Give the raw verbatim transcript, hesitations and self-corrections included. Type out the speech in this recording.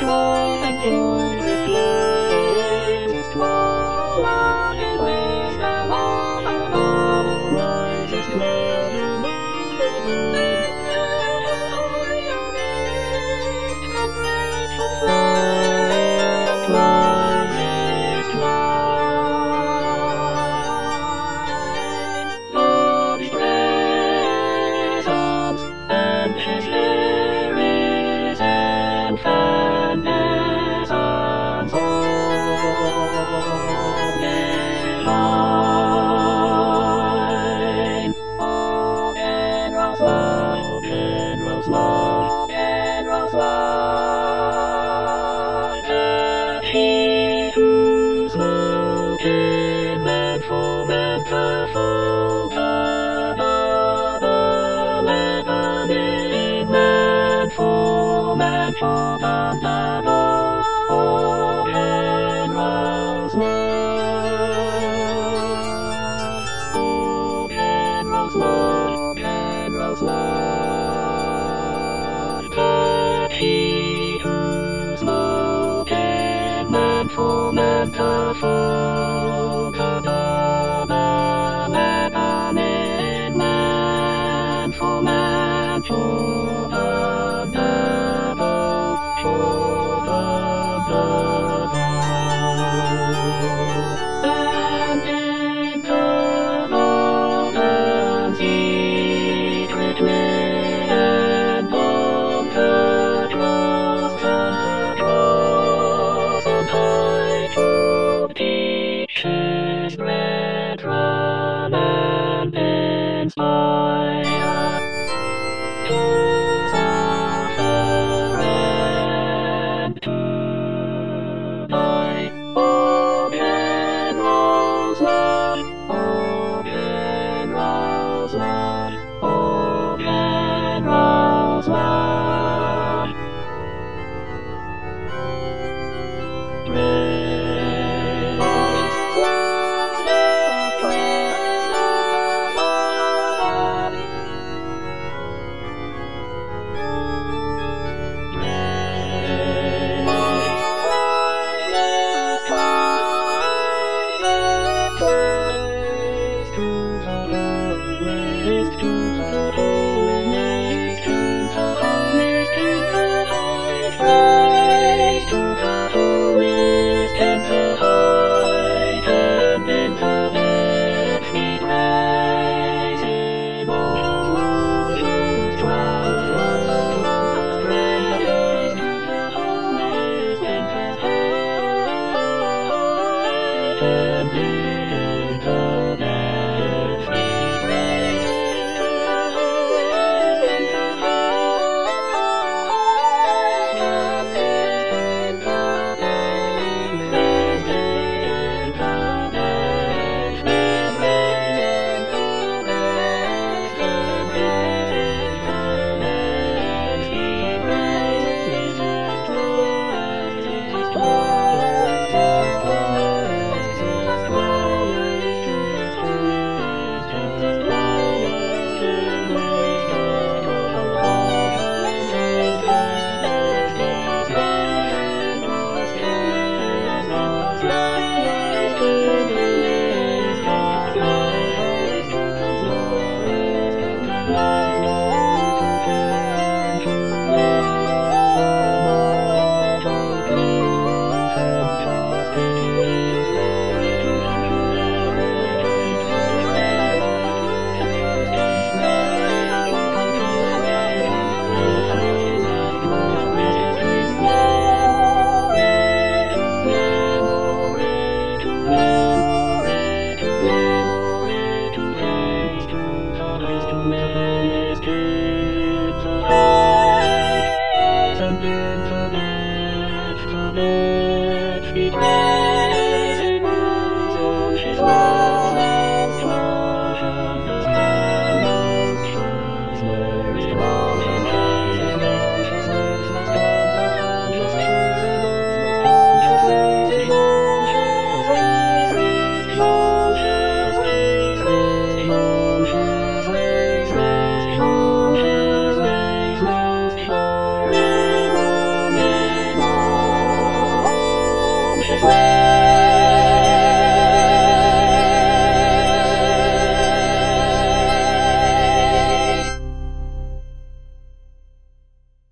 joy and joy is bliss. Twilight and waves and all and all rises to the moon. And graceful flame rises twine. Love's presence and his lyrics and fatness and song behind. Oh, Penrose love, oh, Penrose love, oh, Penrose love. That he who's looking man for man perfect, man for man for man, oh, Penrose love, oh, Penrose love, Penrose love. That he who's looking man for man perfect, man for man for and in the golden secret way and on the cross, on the cross on high, to teach his brethren and inspire to suffer and to die. Oh, Penrose love, oh, Penrose love, oh, Penrose love. Praise love's name, praise love. wisest way.